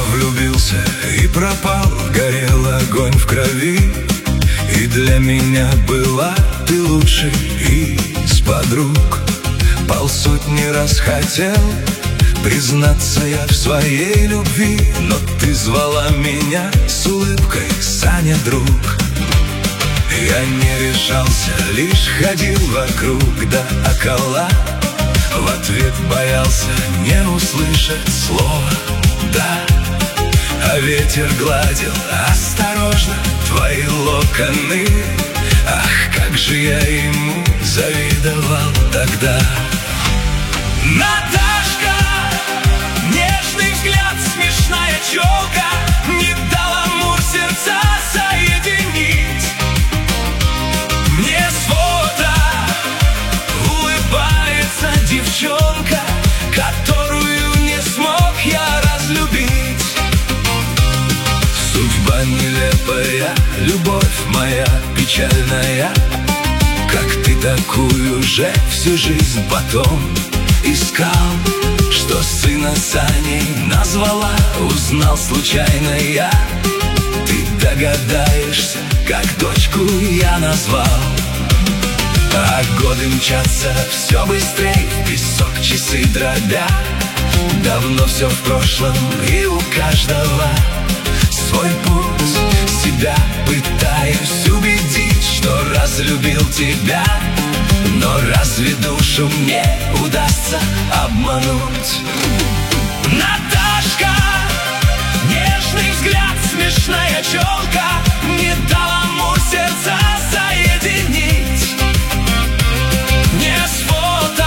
влюбился и пропал, горел огонь в крови. И для меня была ты лучшей из подруг. Полсотни раз хотел признаться я в своей любви, но ты звала меня с улыбкой: Саня, друг. Я не решался, лишь ходил вокруг да около. В ответ боялся не услышать слова «да». А ветер гладил осторожно твои локоны. Ах, как же я ему завидовал тогда. Наташка, нежный взгляд, смешная челка не дала Амур сердца соединить. Мне с фото улыбается девчонка, которую не смог я разлюбить. Судьба нелепая, любовь моя печальная, как ты такую же всю жизнь потом искал. Что сына Саней назвала, узнал случайно я. Ты догадаешься, как дочку я назвал. А годы мчатся все быстрей, в песок часы дробя. Давно все в прошлом, и у каждого свой путь. Себя пытаюсь убедить, что разлюбил тебя, но разве душу мне удастся обмануть? Наташка, нежный взгляд, смешная челка не дала Амур сердца соединить. Мне с фото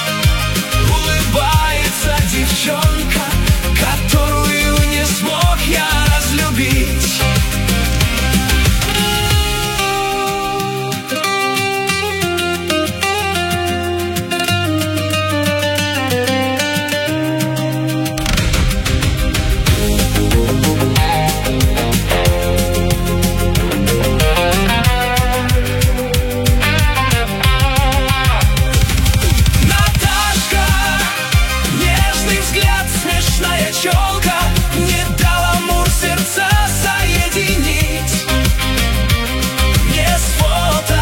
улыбается девчонка, которую не смог я разлюбить. Челка не дала Амур сердца соединить. Мне с фото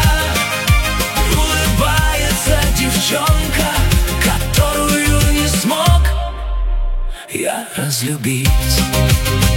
улыбается девчонка, которую не смог я разлюбить.